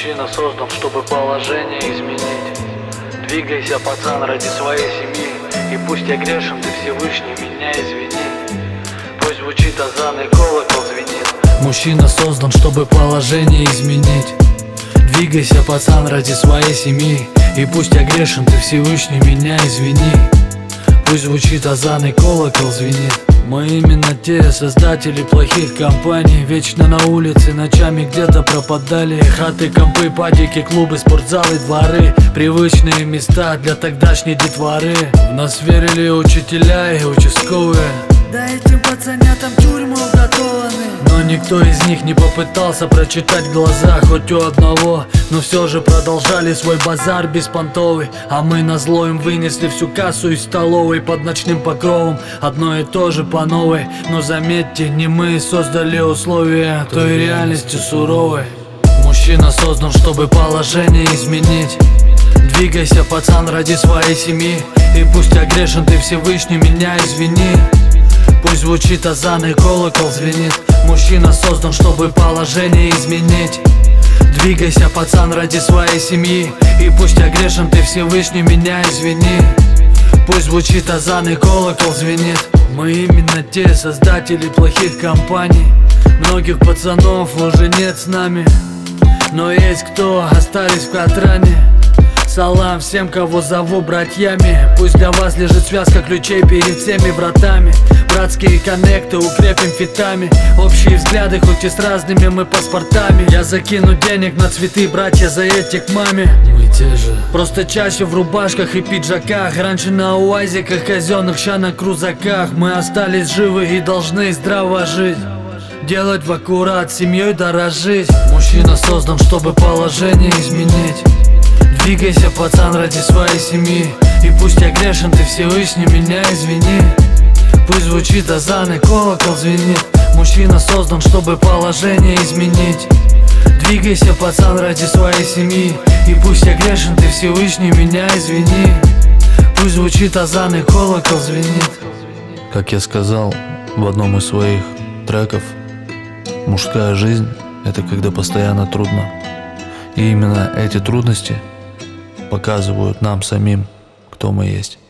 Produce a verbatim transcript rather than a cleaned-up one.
Мужчина создан, чтобы положение изменить. Двигайся, пацан, ради своей семьи. И пусть я грешен, ты Всевышний, меня извини. Пусть звучит азан и колокол звенит. Мужчина создан, чтобы положение изменить. Двигайся, пацан, ради своей семьи. И пусть я грешен, ты Всевышний, меня извини. Пусть звучит азан и колокол звенит. Мы именно те создатели плохих компаний. Вечно на улице, ночами где-то пропадали. Хаты, компы, падики, клубы, спортзалы, дворы. Привычные места для тогдашней детворы. В нас верили учителя и участковые. Да этим пацанятам тюрьмы уготованы. Но никто из них не попытался прочитать глаза, хоть у одного. Но все же продолжали свой базар беспонтовый. А мы назло им вынесли всю кассу из столовой. Под ночным покровом одно и то же по новой. Но заметьте, не мы создали условия той реальности суровой. Мужчина создан, чтобы положение изменить. Двигайся, пацан, ради своей семьи. И пусть я грешен, ты Всевышний, меня извини. Пусть звучит азан и колокол звенит. Мужчина создан, чтобы положение изменить. Двигайся, пацан, ради своей семьи. И пусть я грешен, ты Всевышний, меня извини. Пусть звучит азан и колокол звенит. Мы именно те создатели плохих компаний. Многих пацанов уже нет с нами, но есть кто остались в Катране. Салам всем, кого зову братьями. Пусть для вас лежит связка ключей перед всеми вратами. Братские коннекты укрепим фитами. Общие взгляды, хоть и с разными мы паспортами. Я закину денег на цветы, братья, заедьте к маме. Мы те же, просто чаще в рубашках и пиджаках. Раньше на уазиках казенных, ща на крузаках. Мы остались живы и должны здраво жить. Делать в аккурат, семьей дорожить. Мужчина создан, чтобы положение изменить. Двигайся, пацан, ради своей семьи. И пусть я грешен, ты Всевышний, меня извини. Пусть звучит азан и колокол звенит. Мужчина создан, чтобы положение изменить. Двигайся, пацан, ради своей семьи. И пусть я грешен, ты Всевышний, меня извини. Пусть звучит азан и колокол звенит. Как я сказал в одном из своих треков, мужская жизнь — это когда постоянно трудно. И именно эти трудности показывают нам самим, кто мы есть.